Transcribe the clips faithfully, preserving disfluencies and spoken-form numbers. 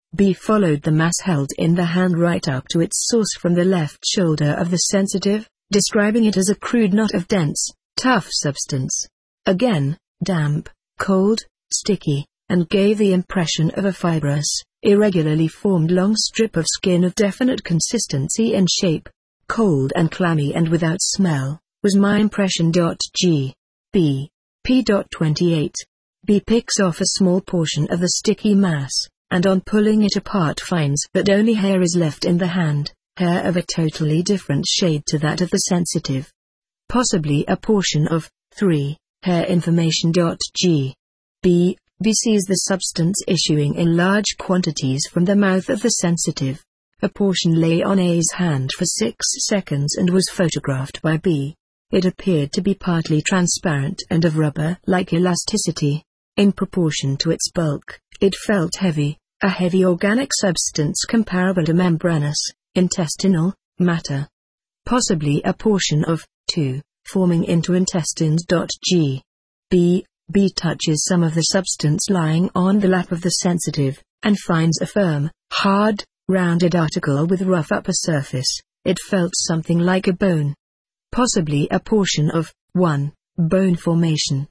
B followed the mass held in the hand right up to its source from the left shoulder of the sensitive, describing it as a crude knot of dense, tough substance. Again, damp, cold, sticky, and gave the impression of a fibrous, irregularly formed long strip of skin of definite consistency and shape. Cold and clammy and without smell, was my impression. G. B. P. twenty-eight. B picks off a small portion of the sticky mass, and on pulling it apart finds that only hair is left in the hand, hair of a totally different shade to that of the sensitive. Possibly a portion of, three, hair information. G. B. B sees the substance issuing in large quantities from the mouth of the sensitive. A portion lay on A's hand for six seconds and was photographed by B. It appeared to be partly transparent and of rubber-like elasticity. In proportion to its bulk, it felt heavy, a heavy organic substance comparable to membranous, intestinal, matter. Possibly a portion of, two, forming into intestines. G. B. B touches some of the substance lying on the lap of the sensitive, and finds a firm, hard, rounded article with rough upper surface. It felt something like a bone. Possibly a portion of, one, bone formation.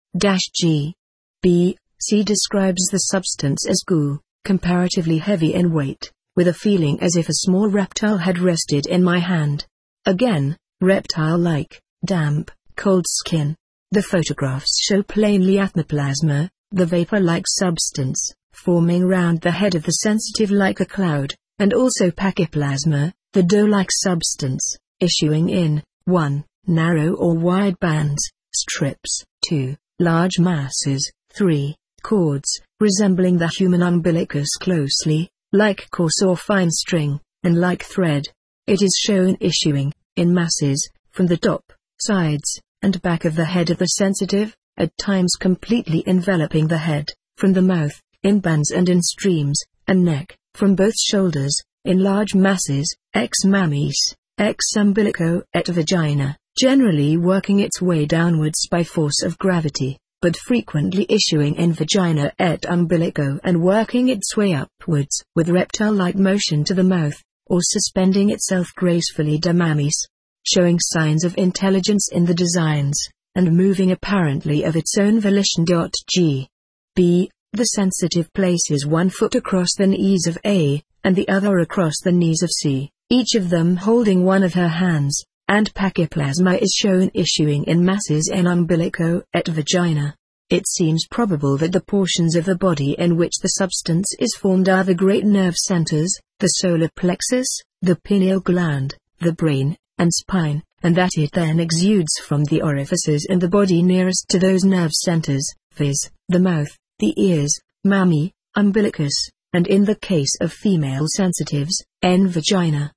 G. B. C describes the substance as goo, comparatively heavy in weight, with a feeling as if a small reptile had rested in my hand. Again, reptile-like, damp, cold skin. The photographs show plainly atmoplasma, the vapor-like substance, forming round the head of the sensitive like a cloud, and also pachyplasma, the dough-like substance, issuing in, one, narrow or wide bands, strips, two, large masses, three, cords, resembling the human umbilicus closely, like coarse or fine string, and like thread. It is shown issuing, in masses, from the top, sides, and back of the head of the sensitive, at times completely enveloping the head, from the mouth, in bands and in streams, and neck, from both shoulders, in large masses, ex mammis, ex umbilico et vagina, generally working its way downwards by force of gravity, but frequently issuing in vagina et umbilico and working its way upwards with reptile-like motion to the mouth, or suspending itself gracefully de mammis, showing signs of intelligence in the designs, and moving apparently of its own volition. G. B. The sensitive places one foot across the knees of A, and the other across the knees of C, each of them holding one of her hands, and pachyplasma is shown issuing in masses in umbilico et vagina. It seems probable that the portions of the body in which the substance is formed are the great nerve centers, the solar plexus, the pineal gland, the brain, and spine, and that it then exudes from the orifices in the body nearest to those nerve centers, viz., the mouth, the ears, mammae, umbilicus, and in the case of female sensitives, en vagina.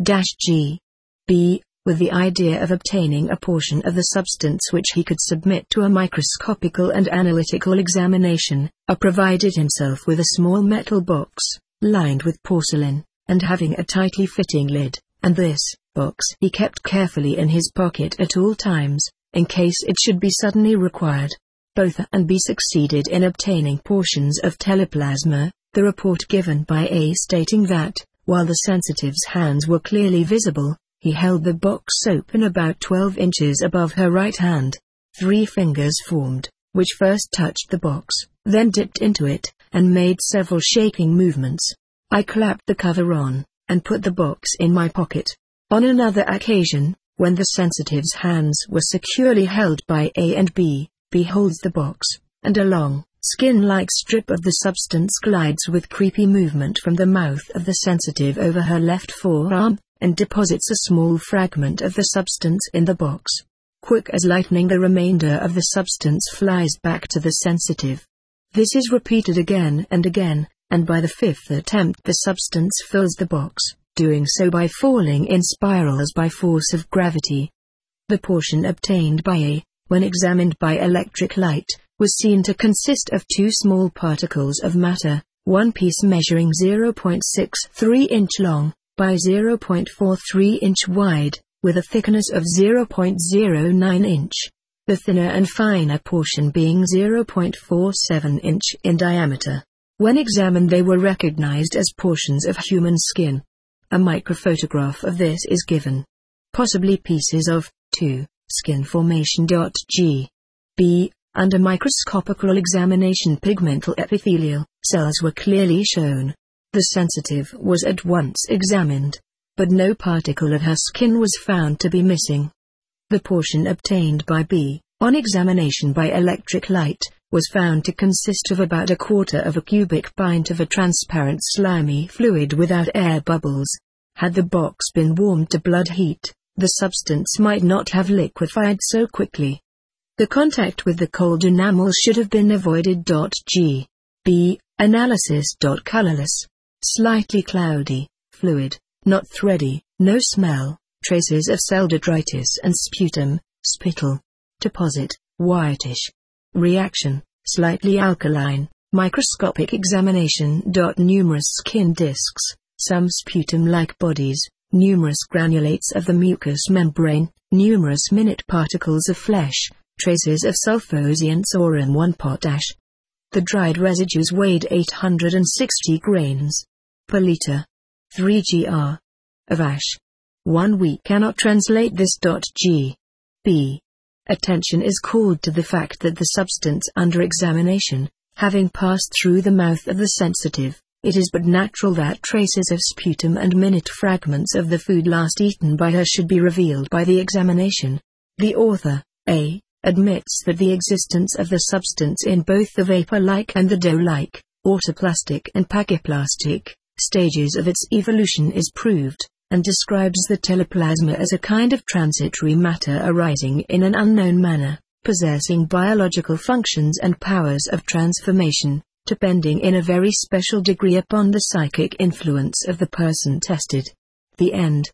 G. B. With the idea of obtaining a portion of the substance which he could submit to a microscopical and analytical examination, A provided himself with a small metal box, lined with porcelain, and having a tightly fitting lid, and this box he kept carefully in his pocket at all times, in case it should be suddenly required. Both A and B succeeded in obtaining portions of teleplasma, the report given by A stating that, while the sensitive's hands were clearly visible, he held the box open about twelve inches above her right hand. Three fingers formed, which first touched the box, then dipped into it, and made several shaking movements. I clapped the cover on, and put the box in my pocket. On another occasion, when the sensitive's hands were securely held by A and B, B holds the box, and a long, skin-like strip of the substance glides with creepy movement from the mouth of the sensitive over her left forearm, and deposits a small fragment of the substance in the box. Quick as lightning, the remainder of the substance flies back to the sensitive. This is repeated again and again, and by the fifth attempt the substance fills the box, doing so by falling in spirals by force of gravity. The portion obtained by A, when examined by electric light, was seen to consist of two small particles of matter, one piece measuring zero point six three inch long, by zero point four three inch wide, with a thickness of zero point zero nine inch, the thinner and finer portion being zero point four seven inch in diameter. When examined, they were recognized as portions of human skin. A microphotograph of this is given. Possibly pieces of, two, skin formation. G. B. Under microscopical examination, pigmental epithelial cells were clearly shown. The sensitive was at once examined, but no particle of her skin was found to be missing. The portion obtained by B, on examination by electric light, was found to consist of about a quarter of a cubic pint of a transparent slimy fluid without air bubbles. Had the box been warmed to blood heat, the substance might not have liquefied so quickly. The contact with the cold enamel should have been avoided. G. B. Analysis. Colorless, slightly cloudy, fluid, not thready, no smell, traces of cell detritus and sputum, spittle. Deposit, whitish. Reaction, slightly alkaline, microscopic examination. Numerous skin discs, some sputum-like bodies, numerous granulates of the mucous membrane, numerous minute particles of flesh, traces of sulfosiance or in one potash. The dried residues weighed eight hundred sixty grains per liter. three grams of ash. one We cannot translate this. G. B. Attention is called to the fact that the substance under examination, having passed through the mouth of the sensitive, it is but natural that traces of sputum and minute fragments of the food last eaten by her should be revealed by the examination. The author, A, admits that the existence of the substance in both the vapor-like and the dough-like, autoplastic and pachyplastic, stages of its evolution is proved, and describes the teleplasma as a kind of transitory matter arising in an unknown manner, possessing biological functions and powers of transformation, depending in a very special degree upon the psychic influence of the person tested. The end.